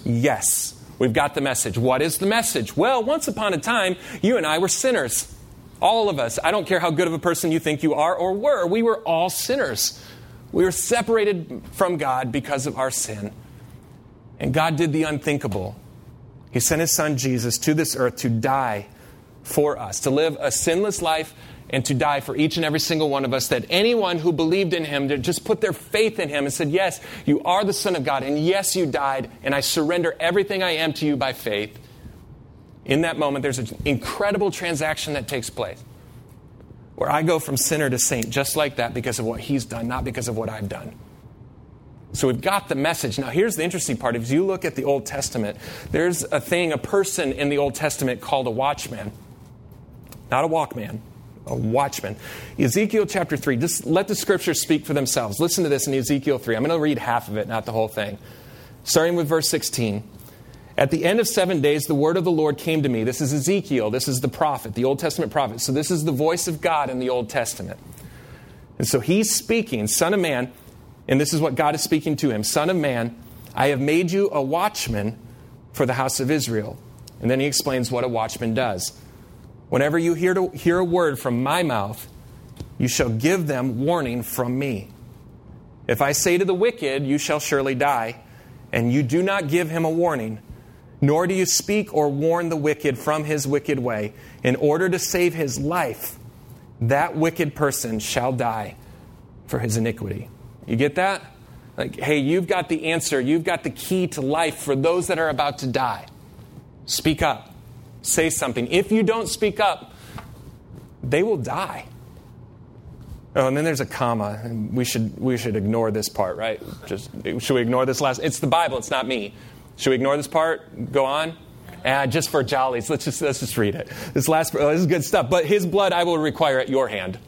Yes. We've got the message. What is the message? Well, once upon a time, you and I were sinners. All of us. I don't care how good of a person you think you are or were. We were all sinners. We were separated from God because of our sin. And God did the unthinkable. He sent his son Jesus to this earth to die for us, to live a sinless life and to die for each and every single one of us, that anyone who believed in him, to just put their faith in him and said, yes, you are the Son of God, and yes, you died, and I surrender everything I am to you by faith. In that moment, there's an incredible transaction that takes place where I go from sinner to saint just like that because of what he's done, not because of what I've done. So we've got the message. Now, here's the interesting part. If you look at the Old Testament, there's a thing, a person in the Old Testament called a watchman. Not a walkman, a watchman. Ezekiel chapter three, just let the scriptures speak for themselves. Listen to this in Ezekiel three. I'm going to read half of it, not the whole thing. Starting with verse sixteen. At the end of seven days, the word of the Lord came to me. This is Ezekiel. This is the prophet, the Old Testament prophet. So this is the voice of God in the Old Testament. And so he's speaking, Son of man, and this is what God is speaking to him. Son of man, I have made you a watchman for the house of Israel. And then he explains what a watchman does. Whenever you hear, to, hear a word from my mouth, you shall give them warning from me. If I say to the wicked, you shall surely die, and you do not give him a warning, nor do you speak or warn the wicked from his wicked way, in order to save his life, that wicked person shall die for his iniquity. You get that? Like, hey, you've got the answer. You've got the key to life for those that are about to die. Speak up. Say something. If you don't speak up, they will die. Oh, and then there's a comma. And we should we should ignore this part, right? Just should we ignore this last? It's the Bible. It's not me. Should we ignore this part? Go on? And just for jollies, let's just let's just read it. This last oh, this is good stuff. But his blood I will require at your hand.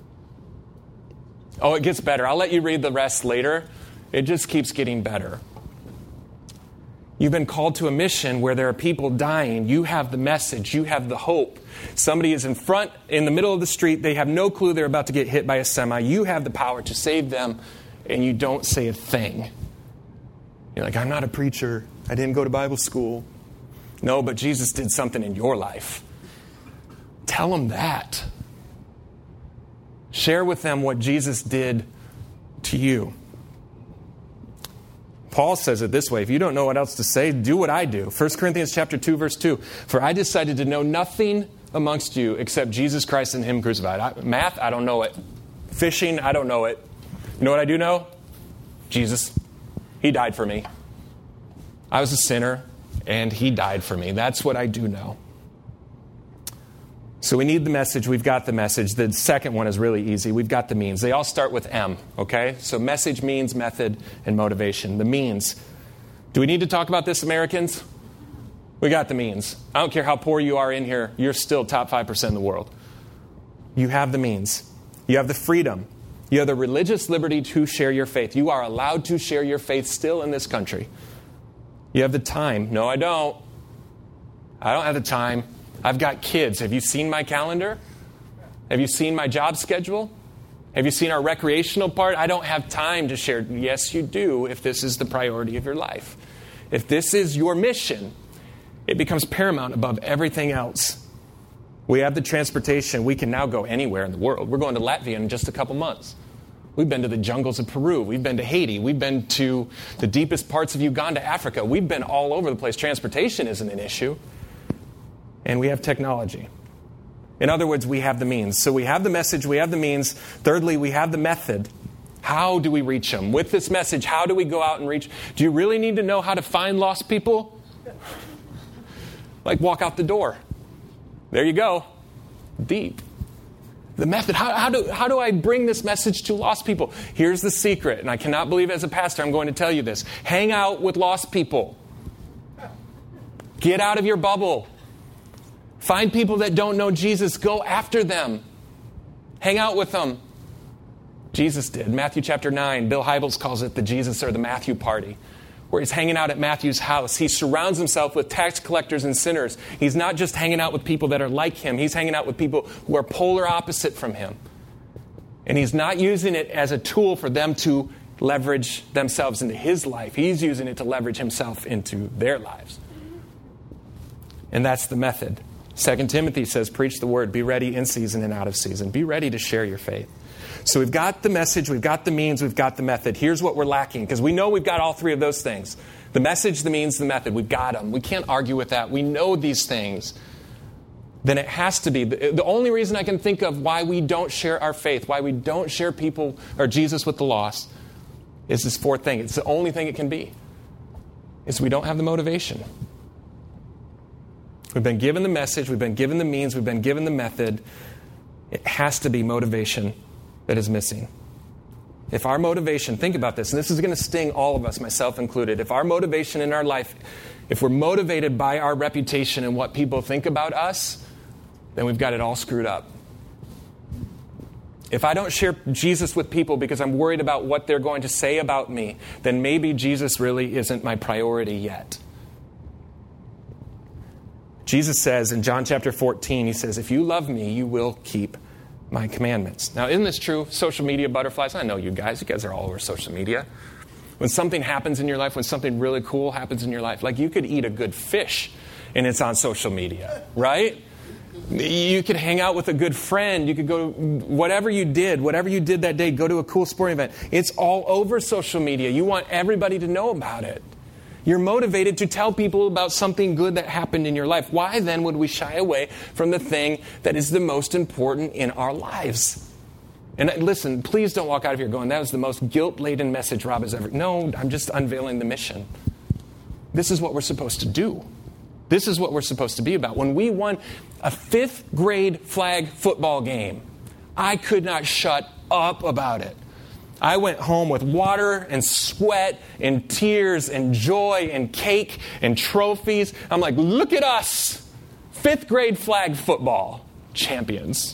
Oh, it gets better. I'll let you read the rest later. It just keeps getting better. You've been called to a mission where there are people dying. You have the message. You have the hope. Somebody is in front, in the middle of the street. They have no clue they're about to get hit by a semi. You have the power to save them, and you don't say a thing. You're like, I'm not a preacher. I didn't go to Bible school. No, but Jesus did something in your life. Tell them that. Share with them what Jesus did to you. Paul says it this way. If you don't know what else to say, do what I do. First Corinthians chapter two, verse two. For I decided to know nothing amongst you except Jesus Christ and him crucified. I, math, I don't know it. Fishing, I don't know it. You know what I do know? Jesus. He died for me. I was a sinner, and he died for me. That's what I do know. So we need the message. We've got the message. The second one is really easy. We've got the means. They all start with M, okay? So message, means, method, and motivation. The means. Do we need to talk about this, Americans? We got the means. I don't care how poor you are in here. You're still top five percent in the world. You have the means. You have the freedom. You have the religious liberty to share your faith. You are allowed to share your faith still in this country. You have the time. No, I don't. I don't have the time. I've got kids. Have you seen my calendar? Have you seen my job schedule? Have you seen our recreational part? I don't have time to share. Yes, you do, if this is the priority of your life. If this is your mission, it becomes paramount above everything else. We have the transportation. We can now go anywhere in the world. We're going to Latvia in just a couple months. We've been to the jungles of Peru. We've been to Haiti. We've been to the deepest parts of Uganda, Africa. We've been all over the place. Transportation isn't an issue. And we have technology. In other words, we have the means. So we have the message, we have the means. Thirdly, we have the method. How do we reach them? With this message, how do we go out and reach? Do you really need to know how to find lost people? Like walk out the door. There you go. Deep. The method. How, how, do, how do I bring this message to lost people? Here's the secret, and I cannot believe as a pastor I'm going to tell you this. Hang out with lost people. Get out of your bubble. Find people that don't know Jesus. Go after them. Hang out with them. Jesus did. Matthew chapter nine, Bill Hybels calls it the Jesus or the Matthew party, where he's hanging out at Matthew's house. He surrounds himself with tax collectors and sinners. He's not just hanging out with people that are like him. He's hanging out with people who are polar opposite from him. And he's not using it as a tool for them to leverage themselves into his life. He's using it to leverage himself into their lives. And that's the method. Second Timothy says, preach the word, be ready in season and out of season. Be ready to share your faith. So we've got the message, we've got the means, we've got the method. Here's what we're lacking, because we know we've got all three of those things. The message, the means, the method. We've got them. We can't argue with that. We know these things. Then it has to be. The only reason I can think of why we don't share our faith, why we don't share people or Jesus with the lost, is this fourth thing. It's the only thing it can be. Is we don't have the motivation. We've been given the message, we've been given the means, we've been given the method. It has to be motivation that is missing. If our motivation, think about this, and this is going to sting all of us, myself included. If our motivation in our life, if we're motivated by our reputation and what people think about us, then we've got it all screwed up. If I don't share Jesus with people because I'm worried about what they're going to say about me, then maybe Jesus really isn't my priority yet. Jesus says in John chapter fourteen, he says, if you love me, you will keep my commandments. Now, isn't this true? Social media butterflies. I know you guys. You guys are all over social media. When something happens in your life, when something really cool happens in your life, like you could eat a good fish and it's on social media, right? You could hang out with a good friend. You could go, whatever you did, whatever you did that day, go to a cool sporting event. It's all over social media. You want everybody to know about it. You're motivated to tell people about something good that happened in your life. Why then would we shy away from the thing that is the most important in our lives? And listen, please don't walk out of here going, that was the most guilt-laden message Rob has ever... No, I'm just unveiling the mission. This is what we're supposed to do. This is what we're supposed to be about. When we won a fifth grade flag football game, I could not shut up about it. I went home with water and sweat and tears and joy and cake and trophies. I'm like, look at us, fifth grade flag football champions.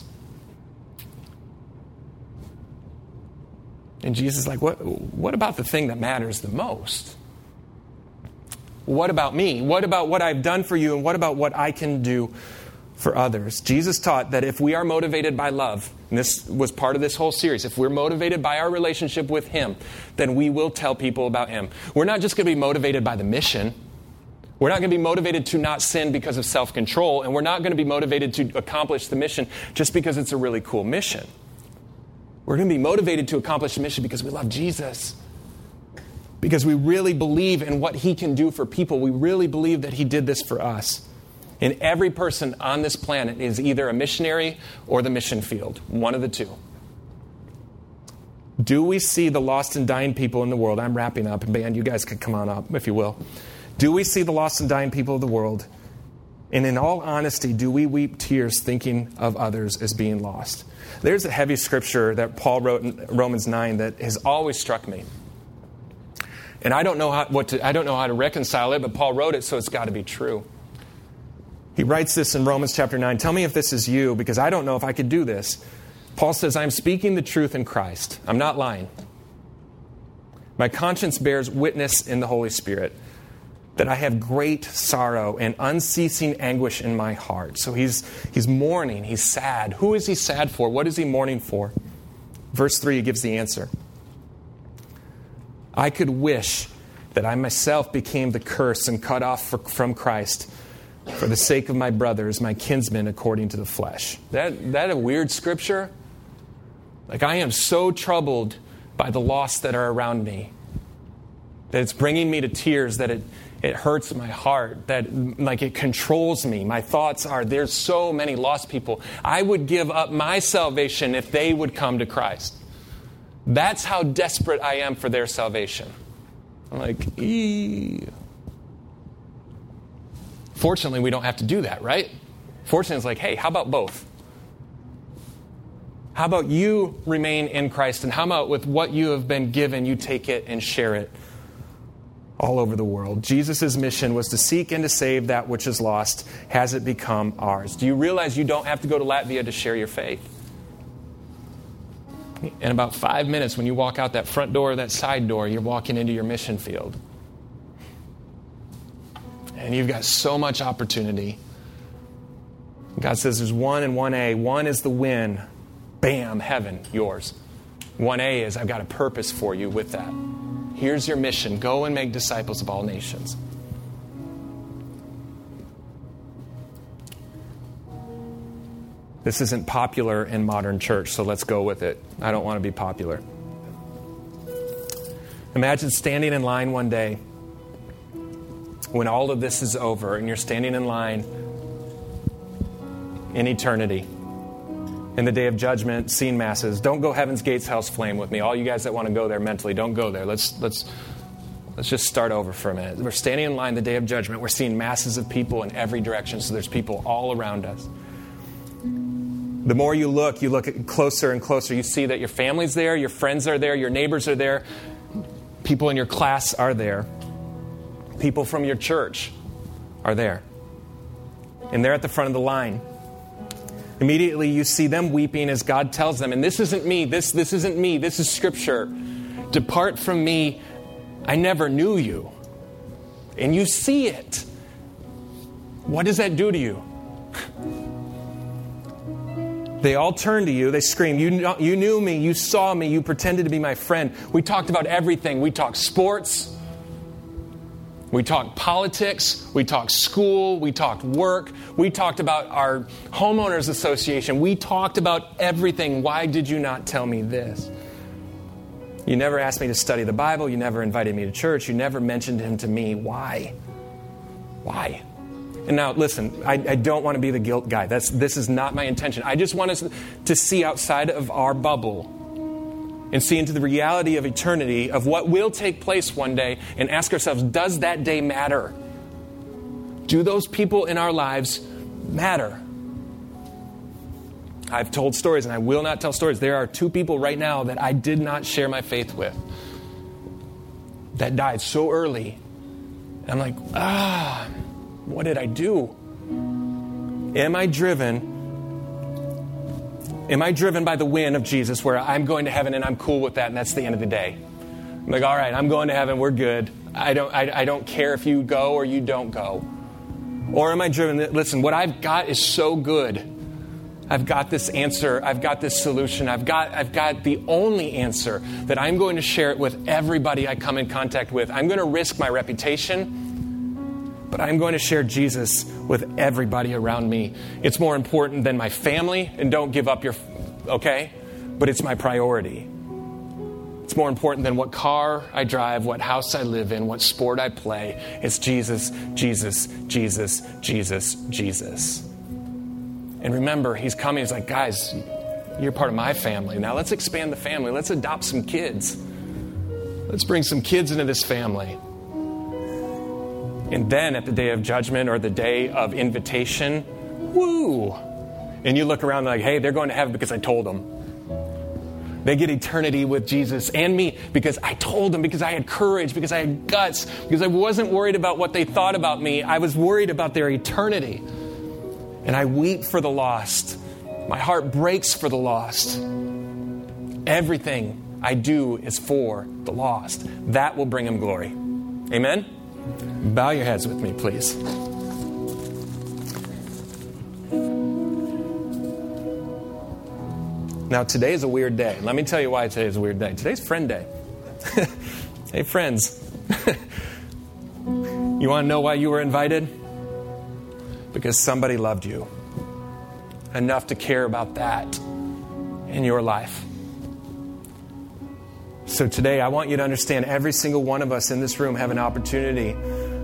And Jesus is like, what, what about the thing that matters the most? What about me? What about what I've done for you? And what about what I can do for others? Jesus taught that if we are motivated by love, and this was part of this whole series, if we're motivated by our relationship with Him, then we will tell people about Him. We're not just going to be motivated by the mission. We're not going to be motivated to not sin because of self-control, and we're not going to be motivated to accomplish the mission just because it's a really cool mission. We're going to be motivated to accomplish the mission because we love Jesus. Because we really believe in what He can do for people. We really believe that He did this for us. And every person on this planet is either a missionary or the mission field. One of the two. Do we see the lost and dying people in the world? I'm wrapping up. And band, you guys could come on up, if you will. Do we see the lost and dying people of the world? And in all honesty, do we weep tears thinking of others as being lost? There's a heavy scripture that Paul wrote in Romans nine that has always struck me. And I don't know how what to, I don't know how to reconcile it, but Paul wrote it, so it's got to be true. He writes this in Romans chapter nine. Tell me if this is you, because I don't know if I could do this. Paul says, I'm speaking the truth in Christ. I'm not lying. My conscience bears witness in the Holy Spirit that I have great sorrow and unceasing anguish in my heart. So he's he's mourning. He's sad. Who is he sad for? What is he mourning for? Verse three gives the answer. I could wish that I myself became the curse and cut off for, from Christ for the sake of my brothers, my kinsmen, according to the flesh. That that a weird scripture? Like, I am so troubled by the lost that are around me, that it's bringing me to tears, that it, it hurts my heart, that like it controls me. My thoughts are, there's so many lost people. I would give up my salvation if they would come to Christ. That's how desperate I am for their salvation. I'm like, eee. Fortunately, we don't have to do that, right? Fortunately, it's like, hey, how about both? How about you remain in Christ, and how about with what you have been given, you take it and share it all over the world? Jesus' mission was to seek and to save that which is lost. Has it become ours? Do you realize you don't have to go to Latvia to share your faith? In about five minutes, when you walk out that front door or that side door, you're walking into your mission field. And you've got so much opportunity. God says there's one and one A. One is the win. Bam, heaven, yours. One A is I've got a purpose for you with that. Here's your mission. Go and make disciples of all nations. This isn't popular in modern church, so let's go with it. I don't want to be popular. Imagine standing in line one day when all of this is over and you're standing in line in eternity, in the day of judgment, seeing masses. Don't go Heaven's Gates, Hell's Flame with me. All you guys that want to go there mentally, don't go there. Let's let's let's just start over for a minute. We're standing in line the day of judgment. We're seeing masses of people in every direction, so there's people all around us. The more you look, you look closer and closer. You see that your family's there, your friends are there, your neighbors are there, people in your class are there, people from your church are there. And they're at the front of the line. Immediately you see them weeping as God tells them, and this isn't me, this, this isn't me, this is Scripture. Depart from me, I never knew you. And you see it. What does that do to you? They all turn to you, they scream, you, know, you knew me, you saw me, you pretended to be my friend. We talked about everything. We talked sports. We talked politics, we talked school, we talked work, we talked about our homeowners association, we talked about everything. Why did you not tell me this? You never asked me to study the Bible, you never invited me to church, you never mentioned him to me. Why? Why? And now, listen, I, I don't want to be the guilt guy. That's, this is not my intention. I just want us to see outside of our bubble and see into the reality of eternity, of what will take place one day, and ask ourselves, does that day matter? Do those people in our lives matter? I've told stories, and I will not tell stories. There are two people right now that I did not share my faith with that died so early. And I'm like, ah, what did I do? Am I driven Am I driven by the win of Jesus, where I'm going to heaven and I'm cool with that, and that's the end of the day? I'm like, all right, I'm going to heaven, we're good. I don't, I, I don't care if you go or you don't go. Or am I driven that, listen, what I've got is so good. I've got this answer. I've got this solution. I've got, I've got the only answer, that I'm going to share it with everybody I come in contact with. I'm going to risk my reputation, but I'm going to share Jesus with everybody around me. It's more important than my family, and don't give up your, okay? But it's my priority. It's more important than what car I drive, what house I live in, what sport I play. It's Jesus, Jesus, Jesus, Jesus, Jesus. And remember, he's coming. He's like, guys, you're part of my family. Now let's expand the family. Let's adopt some kids. Let's bring some kids into this family. And then at the day of judgment, or the day of invitation, woo! And you look around like, hey, they're going to heaven because I told them. They get eternity with Jesus and me because I told them, because I had courage, because I had guts, because I wasn't worried about what they thought about me. I was worried about their eternity. And I weep for the lost. My heart breaks for the lost. Everything I do is for the lost. That will bring him glory. Amen? Bow your heads with me, please. Now, today is a weird day. Let me tell you why today is a weird day. Today's Friend Day. Hey, friends. You want to know why you were invited? Because somebody loved you enough to care about that in your life. So today, I want you to understand, every single one of us in this room have an opportunity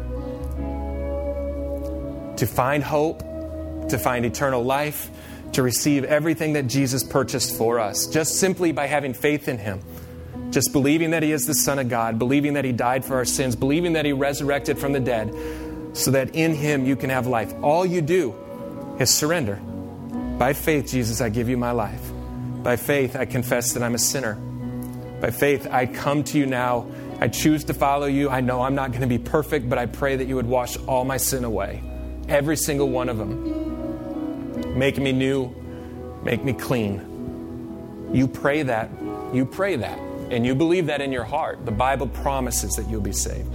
to find hope, to find eternal life, to receive everything that Jesus purchased for us, just simply by having faith in him. Just believing that he is the Son of God, believing that he died for our sins, believing that he resurrected from the dead, so that in him you can have life. All you do is surrender. By faith, Jesus, I give you my life. By faith, I confess that I'm a sinner. By faith, I come to you now. I choose to follow you. I know I'm not going to be perfect, but I pray that you would wash all my sin away. Every single one of them. Make me new. Make me clean. You pray that. You pray that. And you believe that in your heart. The Bible promises that you'll be saved.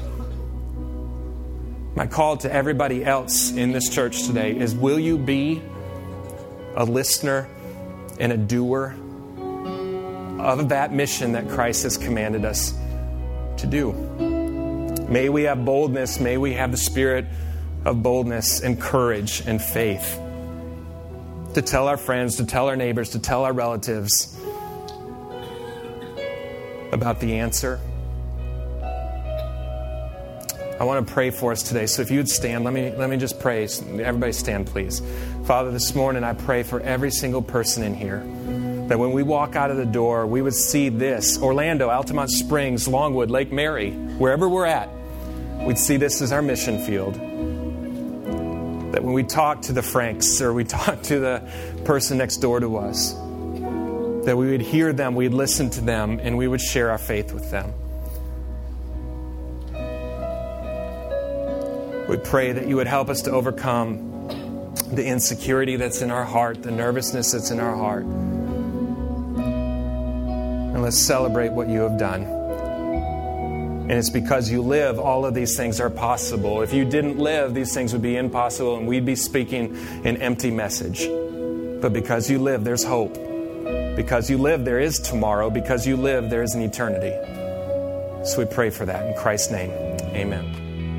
My call to everybody else in this church today is, will you be a listener and a doer of that mission that Christ has commanded us to do? May we have boldness. May we have the spirit of boldness and courage and faith. to tell our friends, to tell our neighbors, to tell our relatives about the answer. I want to pray for us today. So if you would stand, let me let me just pray. Everybody stand, please. Father, this morning I pray for every single person in here, that when we walk out of the door, we would see this, Orlando, Altamont Springs, Longwood, Lake Mary, wherever we're at, we'd see this as our mission field. That when we talk to the Franks or we talk to the person next door to us, that we would hear them, we'd listen to them, and we would share our faith with them. We pray that you would help us to overcome the insecurity that's in our heart, the nervousness that's in our heart. And let's celebrate what you have done. And it's because you live, all of these things are possible. If you didn't live, these things would be impossible and we'd be speaking an empty message. But because you live, there's hope. Because you live, there is tomorrow. Because you live, there is an eternity. So we pray for that in Christ's name. Amen.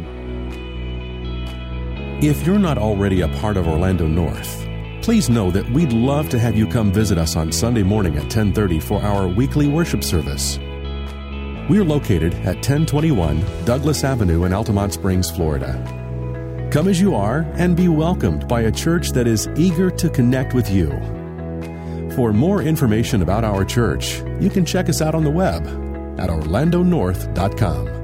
If you're not already a part of Orlando North, please know that we'd love to have you come visit us on Sunday morning at ten thirty for our weekly worship service. We're located at ten twenty-one Douglas Avenue in Altamont Springs, Florida. Come as you are and be welcomed by a church that is eager to connect with you. For more information about our church, you can check us out on the web at orlando north dot com.